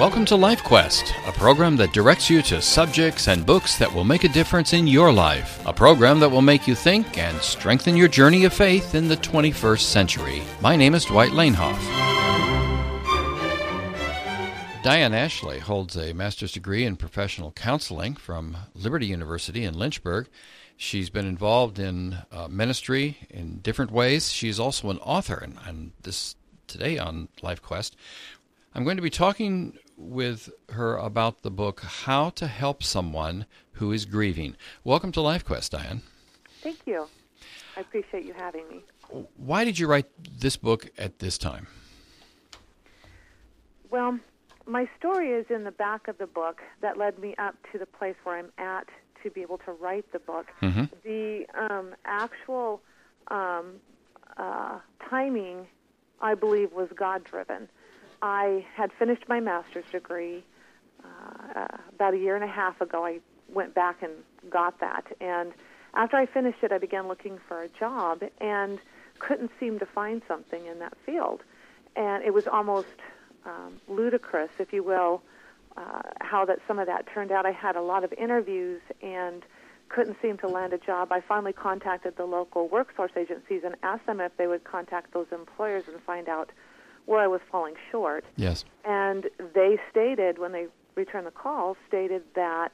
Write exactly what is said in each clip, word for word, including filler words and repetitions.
Welcome to Life Quest, a program that directs you to subjects and books that will make a difference in your life. A program that will make you think and strengthen your journey of faith in the twenty-first century. My name is Dwight Lanehoff. Diane Ashley holds a master's degree in professional counseling from Liberty University in Lynchburg. She's been involved in uh, ministry in different ways. She's also an author, and, and this today on Life Quest, I'm going to be talking with her about the book, How to Help Someone Who is Grieving. Welcome to Life Quest, Diane. Thank you. I appreciate you having me. Why did you write this book at this time? Well, my story is in the back of the book that led me up to the place where I'm at to be able to write the book. Mm-hmm. The um, actual um, uh, timing, I believe, was God-driven. I had finished my master's degree uh, about a year and a half ago. I went back and got that. And after I finished it, I began looking for a job and couldn't seem to find something in that field. And it was almost um, ludicrous, if you will, uh, how that some of that turned out. I had a lot of interviews and couldn't seem to land a job. I finally contacted the local workforce agencies and asked them if they would contact those employers and find out where I was falling short. Yes. And they stated, when they returned the call, stated that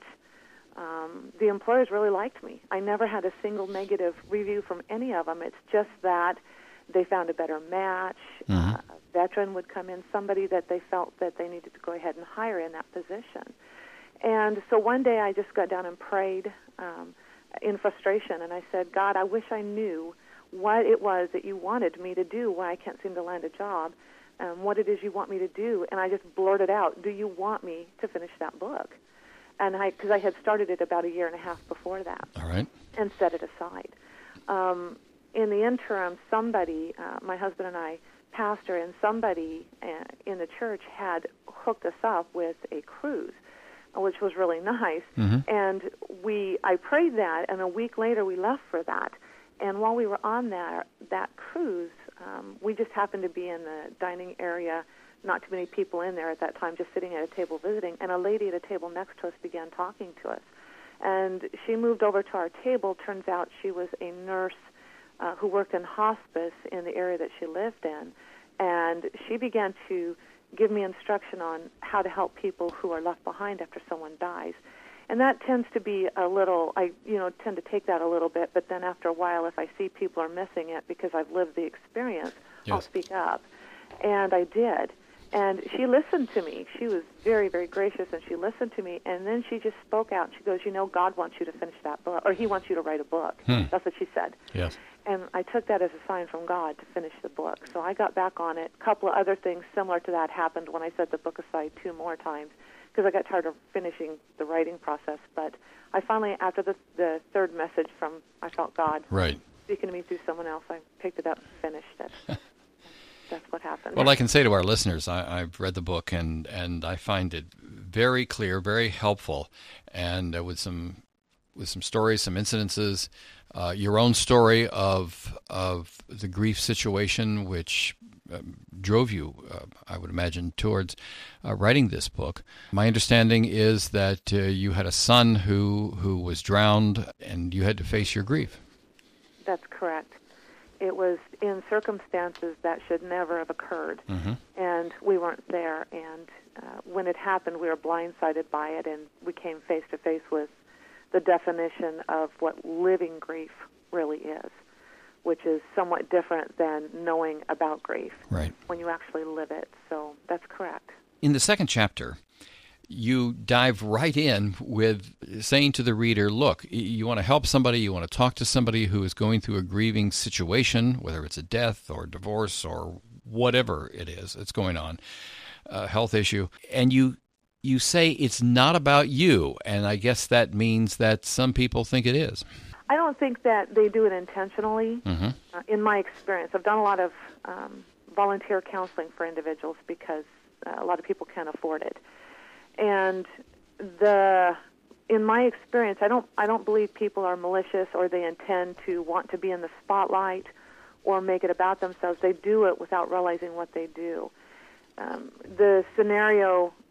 um, the employers really liked me. I never had a single negative review from any of them. It's just that they found a better match. Mm-hmm. Uh, a veteran would come in, somebody that they felt that they needed to go ahead and hire in that position. And so one day I just got down and prayed um, in frustration, and I said, God, I wish I knew what it was that you wanted me to do when I can't seem to land a job. Um, what it is you want me to do, and I just blurted out, do you want me to finish that book? And I, because I had started it about a year and a half before that. All right. And set it aside. Um, in the interim, somebody, uh, my husband and I, pastor, and somebody uh, in the church had hooked us up with a cruise, which was really nice. Mm-hmm. And we, I prayed that, and a week later we left for that. And while we were on that that cruise, um, we just happened to be in the dining area, not too many people in there at that time, just sitting at a table visiting, and a lady at a table next to us began talking to us. And she moved over to our table. Turns out she was a nurse uh, who worked in hospice in the area that she lived in. And she began to give me instruction on how to help people who are left behind after someone dies. And that tends to be a little, I you know, tend to take that a little bit, but then after a while, if I see people are missing it because I've lived the experience, yes. I'll speak up. And I did. And she listened to me. She was very, very gracious, and she listened to me. And then she just spoke out. She goes, you know, God wants you to finish that book, or he wants you to write a book. Hmm. That's what she said. Yes. And I took that as a sign from God to finish the book. So I got back on it. A couple of other things similar to that happened when I set the book aside two more times, because I got tired of finishing the writing process. But I finally, after the, the third message from, I felt God right. speaking to me through someone else, I picked it up and finished it. That's what happened. Well, I can say to our listeners, I, I've read the book, and, and I find it very clear, very helpful, and uh, with some with some stories, some incidences, uh, your own story of of the grief situation, which Um, drove you, uh, I would imagine, towards uh, writing this book. My understanding is that uh, you had a son who who was drowned, and you had to face your grief. That's correct. It was in circumstances that should never have occurred, mm-hmm. and we weren't there. And uh, when it happened, we were blindsided by it, and we came face to face with the definition of what living grief really is, which is somewhat different than knowing about grief right. when you actually live it. So that's correct. In the second chapter, you dive right in with saying to the reader, look, you want to help somebody, you want to talk to somebody who is going through a grieving situation, whether it's a death or divorce or whatever it is that's going on, a health issue, and you you say it's not about you, and I guess that means that some people think it is. I don't think that they do it intentionally. Mm-hmm. Uh, in my experience, I've done a lot of um, volunteer counseling for individuals because uh, a lot of people can't afford it. And the in my experience, I don't I don't believe people are malicious or they intend to want to be in the spotlight or make it about themselves. They do it without realizing what they do. Um, the scenario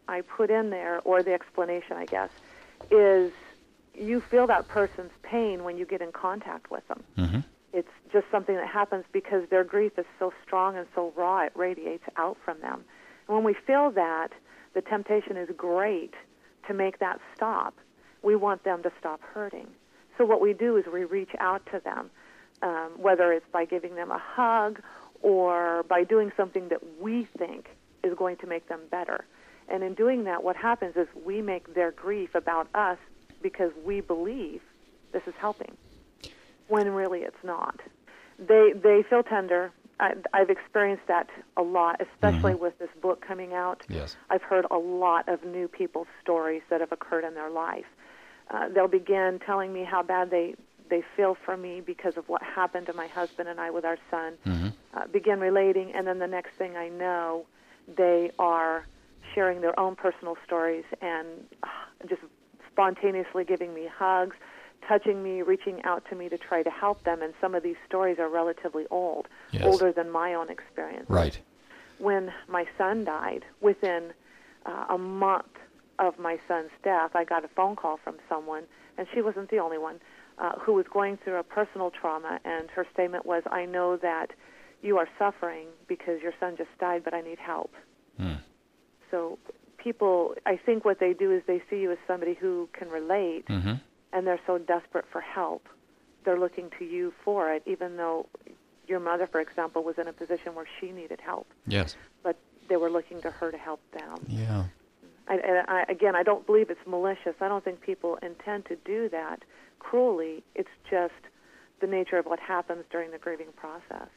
I put in there, or the explanation, I guess, is you feel that person's pain when you get in contact with them. Mm-hmm. It's just something that happens because their grief is so strong and so raw, it radiates out from them. And when we feel that, the temptation is great to make that stop. We want them to stop hurting. So what we do is we reach out to them, um, whether it's by giving them a hug or by doing something that we think is going to make them better. And in doing that, what happens is we make their grief about us because we believe this is helping, when really it's not. They they feel tender. I, I've experienced that a lot, especially mm-hmm. with this book coming out. Yes. I've heard a lot of new people's stories that have occurred in their life. Uh, they'll begin telling me how bad they, they feel for me because of what happened to my husband and I with our son. Mm-hmm. Uh, begin relating, and then the next thing I know, they are sharing their own personal stories and uh, just spontaneously giving me hugs, touching me, reaching out to me to try to help them. And some of these stories are relatively old, yes. older than my own experience. Right. When my son died, within uh, a month of my son's death, I got a phone call from someone, and she wasn't the only one, uh, who was going through a personal trauma, and her statement was, I know that you are suffering because your son just died, but I need help. Hmm. So people, I think what they do is they see you as somebody who can relate, mm-hmm. and they're so desperate for help. They're looking to you for it, even though your mother, for example, was in a position where she needed help. Yes. But they were looking to her to help them. Yeah. I, and I, again, I don't believe it's malicious. I don't think people intend to do that cruelly. It's just the nature of what happens during the grieving process.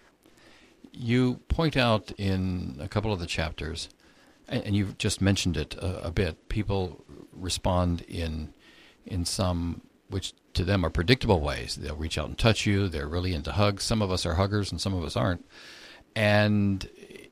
You point out in a couple of the chapters, and you've just mentioned it a, a bit, people respond in in some, which to them are predictable ways. They'll reach out and touch you. They're really into hugs. Some of us are huggers and some of us aren't. And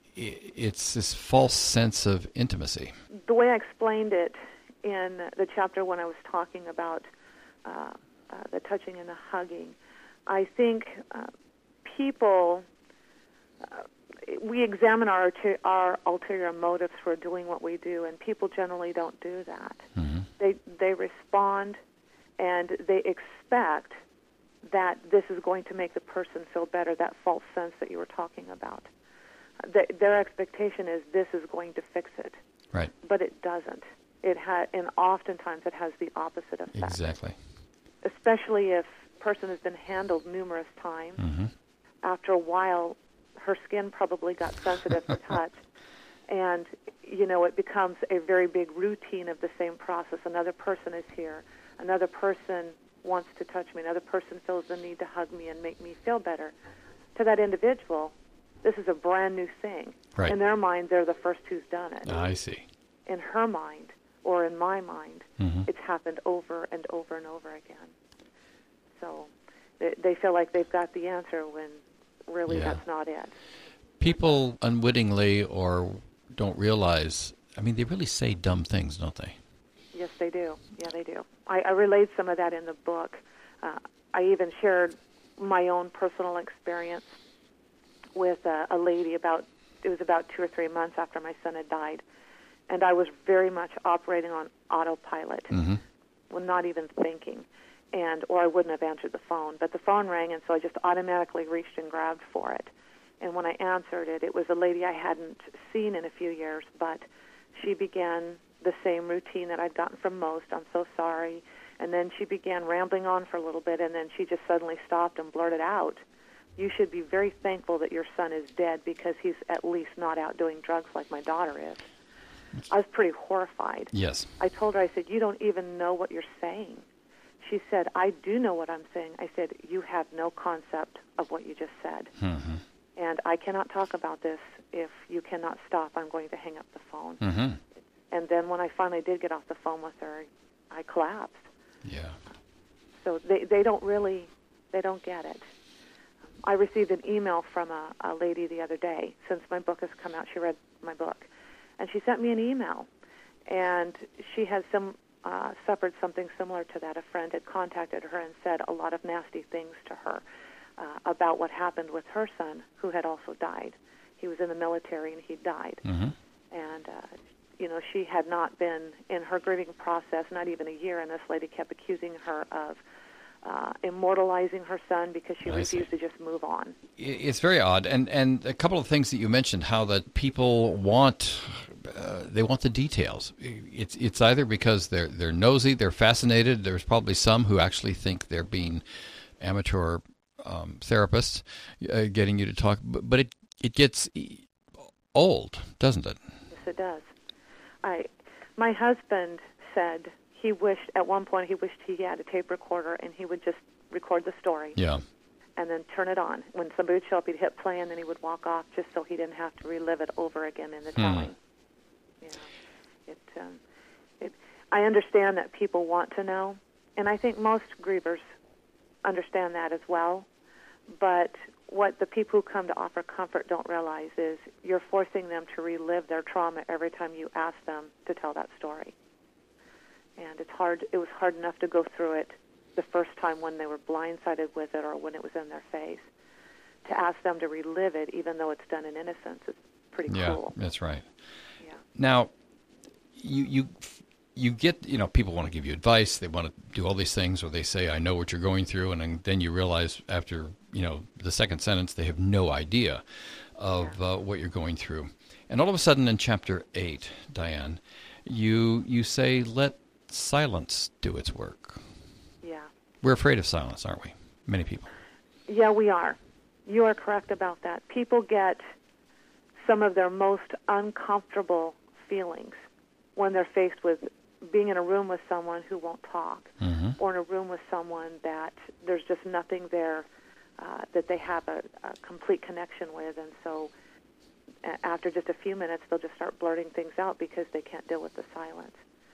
it's this false sense of intimacy. The way I explained it in the chapter when I was talking about uh, uh, the touching and the hugging, I think uh, people... Uh, we examine our our ulterior motives for doing what we do, and people generally don't do that. Mm-hmm. They they respond, and they expect that this is going to make the person feel better, that false sense that you were talking about. The, their expectation is this is going to fix it. Right. But it doesn't. It ha- and oftentimes it has the opposite effect. Exactly. Especially if a person has been handled numerous times. Mm-hmm. After a while, her skin probably got sensitive to touch, and, you know, it becomes a very big routine of the same process. Another person is here. Another person wants to touch me. Another person feels the need to hug me and make me feel better. To that individual, this is a brand new thing. Right. In their mind, they're the first who's done it. I see. In her mind, or in my mind, mm-hmm. it's happened over and over and over again. So they, they feel like they've got the answer when really yeah. that's not it. People unwittingly or don't realize, I mean, they really say dumb things, don't they? Yes, they do. Yeah, they do. I, I relayed some of that in the book. Uh, I even shared my own personal experience with a, a lady about, it was about two or three months after my son had died, and I was very much operating on autopilot, mm-hmm. well, not even thinking. And or I wouldn't have answered the phone. But the phone rang, and so I just automatically reached and grabbed for it. And when I answered it, it was a lady I hadn't seen in a few years, but she began the same routine that I'd gotten from most. I'm so sorry. And then she began rambling on for a little bit, and then she just suddenly stopped and blurted out, you should be very thankful that your son is dead because he's at least not out doing drugs like my daughter is. I was pretty horrified. Yes. I told her, I said, you don't even know what you're saying. She said, I do know what I'm saying. I said, you have no concept of what you just said. Mm-hmm. And I cannot talk about this. If you cannot stop, I'm going to hang up the phone. Mm-hmm. And then when I finally did get off the phone with her, I collapsed. Yeah. So they, they don't really, they don't get it. I received an email from a, a lady the other day. Since my book has come out, she read my book. And she sent me an email. And she has some... Uh, suffered something similar to that. A friend had contacted her and said a lot of nasty things to her uh, about what happened with her son, who had also died. He was in the military and he died. Mm-hmm. And uh, you know, she had not been in her grieving process, not even a year, and this lady kept accusing her of uh, immortalizing her son because she I refused see. to just move on. It's very odd, and and a couple of things that you mentioned, how that people want uh, they want the details. It's it's either because they're they're nosy, they're fascinated. There's probably some who actually think they're being amateur um, therapists, uh, getting you to talk, but, but it it gets old, doesn't it? Yes, it does. I, my husband said he wished, at one point, he wished he had a tape recorder and he would just record the story. Yeah. And then turn it on. When somebody would show up, he'd hit play and then he would walk off just so he didn't have to relive it over again in the telling. Hmm. You know, it, um, it, I understand that people want to know, and I think most grievers understand that as well. But what the people who come to offer comfort don't realize is you're forcing them to relive their trauma every time you ask them to tell that story. And it's hard. It was hard enough to go through it the first time when they were blindsided with it or when it was in their face. To ask them to relive it, even though it's done in innocence, is pretty yeah, cruel. Yeah, that's right. Yeah. Now, you you you get, you know, people want to give you advice. They want to do all these things, or they say, I know what you're going through. And then you realize after, you know, the second sentence, they have no idea of uh, what you're going through. And all of a sudden in chapter eight, Diane, you you say, let silence do its work. Yeah. We're afraid of silence, aren't we? Many people. Yeah, we are. You are correct about that. People get some of their most uncomfortable feelings when they're faced with being in a room with someone who won't talk, mm-hmm. or in a room with someone that there's just nothing there uh, that they have a, a complete connection with. And so after just a few minutes, they'll just start blurting things out because they can't deal with the silence.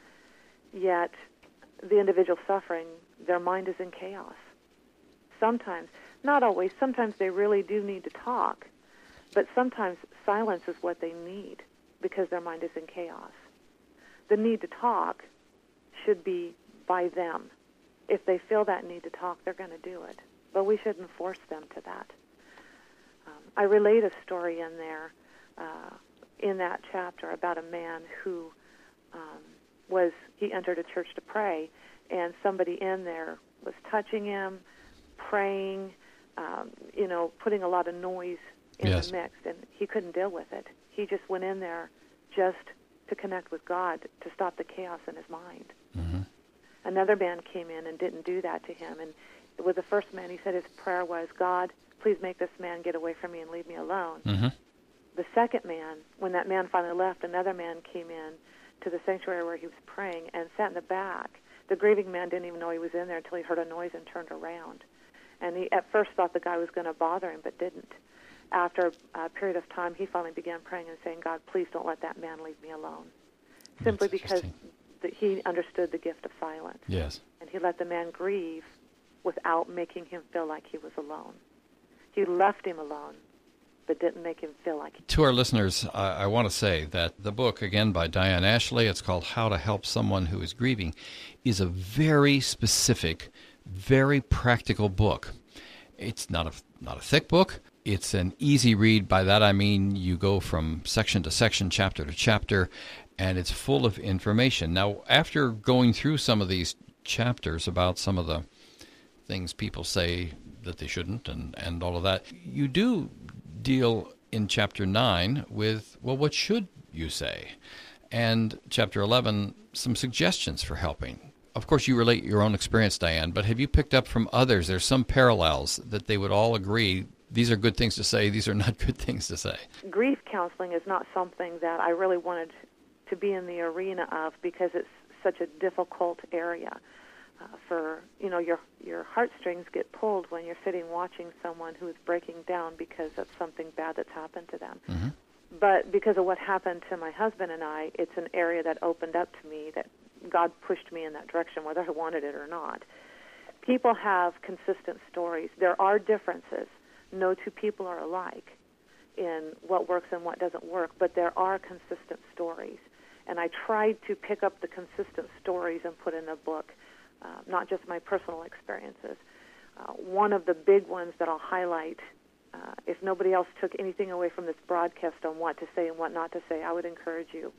Yet the individual suffering, their mind is in chaos. Sometimes, not always, sometimes they really do need to talk, but sometimes silence is what they need because their mind is in chaos. The need to talk should be by them. If they feel that need to talk, they're going to do it. But we shouldn't force them to that. Um, I relate a story in there, uh, in that chapter, about a man who um, was, he entered a church to pray, and somebody in there was touching him, praying, um, you know, putting a lot of noise in yes. the mix, and he couldn't deal with it. He just went in there just to connect with God, to stop the chaos in his mind. Mm-hmm. Another man came in and didn't do that to him. And with the first man, he said his prayer was, God, please make this man get away from me and leave me alone. Mm-hmm. The second man, when that man finally left, another man came in to the sanctuary where he was praying and sat in the back. The grieving man didn't even know he was in there until he heard a noise and turned around. And he at first thought the guy was going to bother him, but didn't. After a period of time, he finally began praying and saying, God, please don't let that man leave me alone. Simply That's because the, he understood the gift of silence. Yes. And he let the man grieve without making him feel like he was alone. He left him alone, but didn't make him feel like he To our listeners, I, I want to say that the book, again, by Diane Ashley, it's called How to Help Someone Who is Grieving, is a very specific, very practical book. It's not a not a thick book. It's an easy read. By that I mean you go from section to section, chapter to chapter, and it's full of information. Now, after going through some of these chapters about some of the things people say that they shouldn't and, and all of that, you do deal in chapter nine with, well, what should you say? And chapter eleven, some suggestions for helping. Of course, you relate your own experience, Diane, but have you picked up from others, there's some parallels that they would all agree, these are good things to say, these are not good things to say? Grief counseling is not something that I really wanted to be in the arena of because it's such a difficult area. Uh, for, you know, your your heartstrings get pulled when you're sitting watching someone who is breaking down because of something bad that's happened to them. Mm-hmm. But because of what happened to my husband and I, it's an area that opened up to me, that God pushed me in that direction, whether I wanted it or not. People have consistent stories. There are differences. No two people are alike in what works and what doesn't work, but there are consistent stories. And I tried to pick up the consistent stories and put in a book, uh, not just my personal experiences. Uh, one of the big ones that I'll highlight, uh, if nobody else took anything away from this broadcast on what to say and what not to say, I would encourage you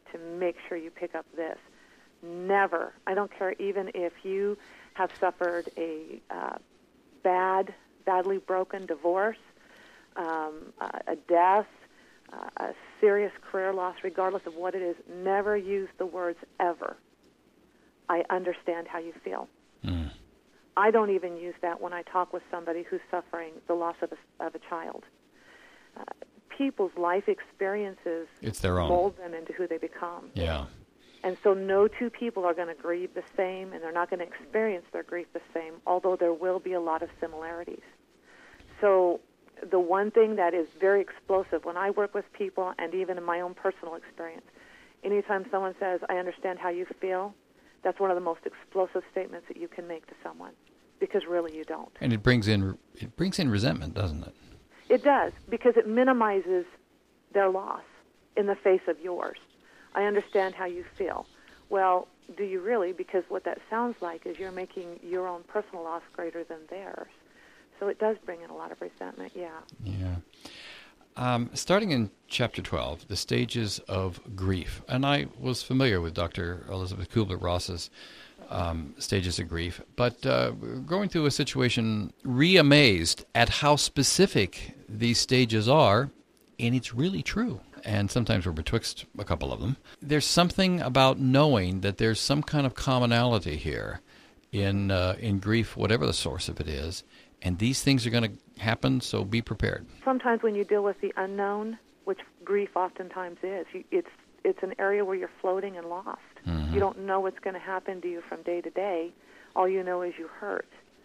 to make sure you pick up this. Never, I don't care even if you have suffered a uh, bad, badly broken divorce, um, a, a death, uh, a serious career loss, regardless of what it is, never use the words ever, I understand how you feel. Mm. I don't even use that when I talk with somebody who's suffering the loss of a, of a child. Uh, people's life experiences it's their own. mold them into who they become. Yeah. And so no two people are going to grieve the same, and they're not going to experience their grief the same, although there will be a lot of similarities. So the one thing that is very explosive when I work with people, and even in my own personal experience, anytime someone says, I understand how you feel, that's one of the most explosive statements that you can make to someone, because really you don't. And it brings in it brings in resentment, doesn't it? It does, because it minimizes their loss in the face of yours. I understand how you feel. Well, do you really? Because what that sounds like is you're making your own personal loss greater than theirs. So it does bring in a lot of resentment, yeah. Yeah. Um, starting in chapter twelve, the stages of grief. And I was familiar with Doctor Elizabeth Kubler-Ross's um, stages of grief, but uh, going through a situation, re-amazed at how specific these stages are, and it's really true. And sometimes we're betwixt a couple of them. There's something about knowing that there's some kind of commonality here in uh, in grief, whatever the source of it is, and these things are going to happen, so be prepared. Sometimes when you deal with the unknown, which grief oftentimes is, you, it's it's an area where you're floating and lost. Mm-hmm. You don't know what's going to happen to you from day to day. All you know is you hurt.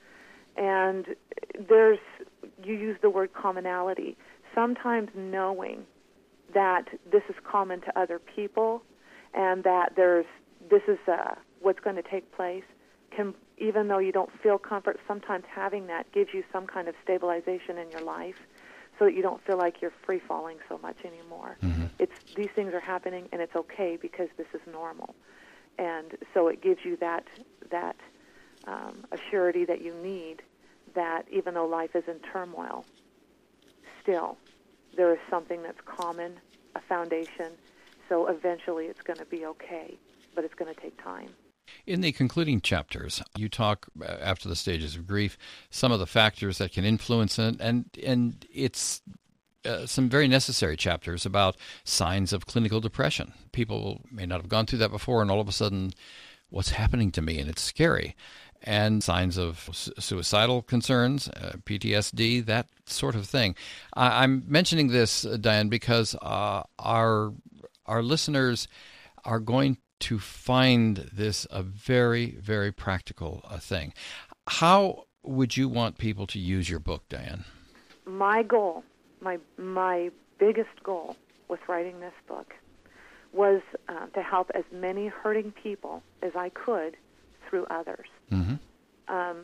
And there's, you use the word commonality. Sometimes knowing that this is common to other people and that there's this is uh, what's going to take place, can, even though you don't feel comfort, sometimes having that gives you some kind of stabilization in your life so that you don't feel like you're free-falling so much anymore. Mm-hmm. It's these things are happening, and it's okay because this is normal. And so it gives you that, that um, assurity that you need that even though life is in turmoil, still there is something that's common, a foundation, so eventually it's going to be okay, but it's going to take time. In the concluding chapters, you talk, uh, after the stages of grief, some of the factors that can influence it, and, and it's uh, some very necessary chapters about signs of clinical depression. People may not have gone through that before, and all of a sudden, what's happening to me? And it's scary. And signs of su- suicidal concerns, uh, P T S D, that sort of thing. I- I'm mentioning this, uh, Diane, because uh, our our listeners are going to find this a very, very practical uh, thing. How would you want people to use your book, Diane? My goal, my my biggest goal with writing this book was uh, to help as many hurting people as I could through others. Mm-hmm. Um,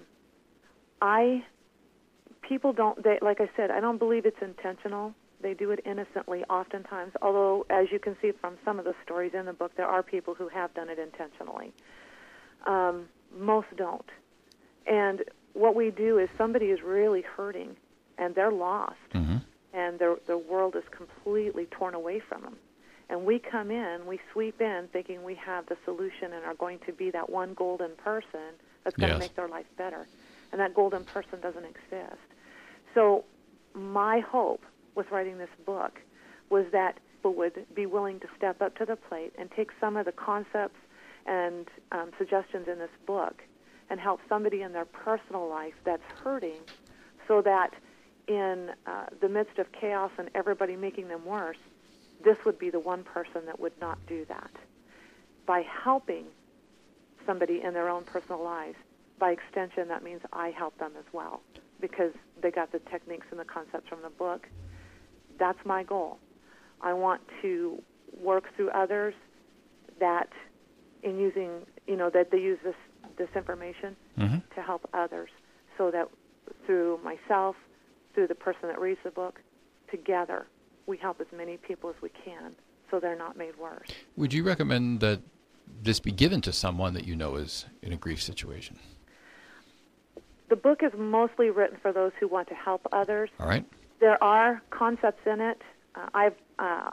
I, people don't, they, like I said, I don't believe it's intentional. They do it innocently oftentimes, although, as you can see from some of the stories in the book, there are people who have done it intentionally. Um, most don't. And what we do is somebody is really hurting, and they're lost, Mm-hmm. and their, their world is completely torn away from them. And we come in, we sweep in thinking we have the solution and are going to be that one golden person that's going Yes. to make their life better. And that golden person doesn't exist. So my hope with writing this book was that people would be willing to step up to the plate and take some of the concepts and um, suggestions in this book and help somebody in their personal life that's hurting so that in uh, the midst of chaos and everybody making them worse, this would be the one person that would not do that. By helping somebody in their own personal lives, by extension, that means I help them as well because they got the techniques and the concepts from the book. That's my goal. I want to work through others that in using, you know, that they use this, this information Mm-hmm. to help others so that through myself, through the person that reads the book, together we help as many people as we can so they're not made worse. Would you recommend that this be given to someone that you know is in a grief situation? The book is mostly written for those who want to help others. All right. There are concepts in it. Uh, I've uh,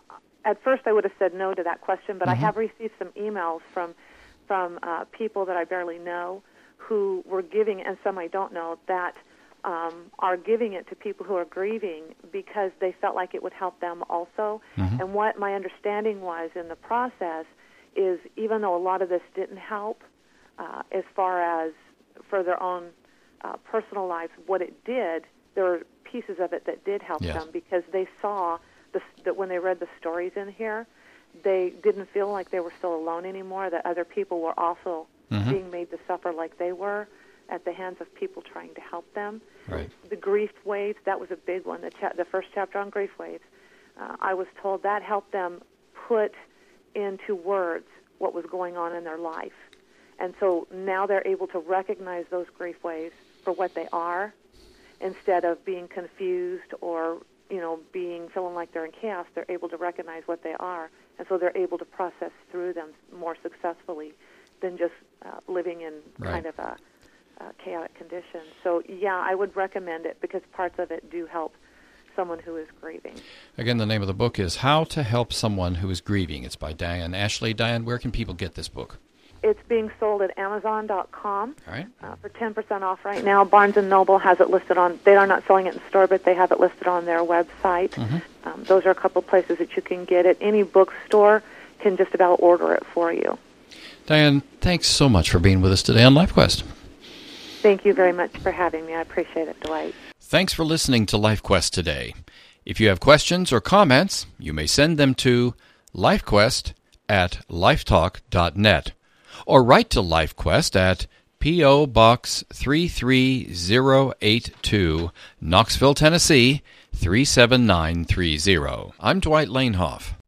at first I would have said no to that question, but Mm-hmm. I have received some emails from from uh, people that I barely know who were giving, and some I don't know, that um, are giving it to people who are grieving because they felt like it would help them also. Mm-hmm. And what my understanding was in the process is, even though a lot of this didn't help uh, as far as for their own uh, personal lives, what it did, there were pieces of it that did help Yes. them, because they saw the, that when they read the stories in here, they didn't feel like they were still alone anymore, that other people were also Mm-hmm. being made to suffer like they were at the hands of people trying to help them. Right. The grief waves, that was a big one, the, cha- the first chapter on grief waves. Uh, I was told that helped them put into words what was going on in their life. And so now they're able to recognize those grief waves for what they are, instead of being confused or, you know, being feeling like they're in chaos. They're able to recognize what they are, and so they're able to process through them more successfully than just uh, living in Right. kind of a, a chaotic condition. So, yeah, I would recommend it, because parts of it do help someone who is grieving. Again, the name of the book is How to Help Someone Who is Grieving. It's by Diane Ashley. Diane, where can people get this book? It's being sold at Amazon dot com All right. uh, for ten percent off right now. Barnes and Noble has it listed on, they are not selling it in store, but they have it listed on their website. Mm-hmm. Um, those are a couple places that you can get it. Any bookstore can just about order it for you. Diane, thanks so much for being with us today on LifeQuest. Thank you very much for having me. I appreciate it, Dwight. Thanks for listening to LifeQuest today. If you have questions or comments, you may send them to LifeQuest at lifetalk dot net or write to LifeQuest at P O. Box three three zero eight two, Knoxville, Tennessee three seven nine three zero. I'm Dwight Lanehoff.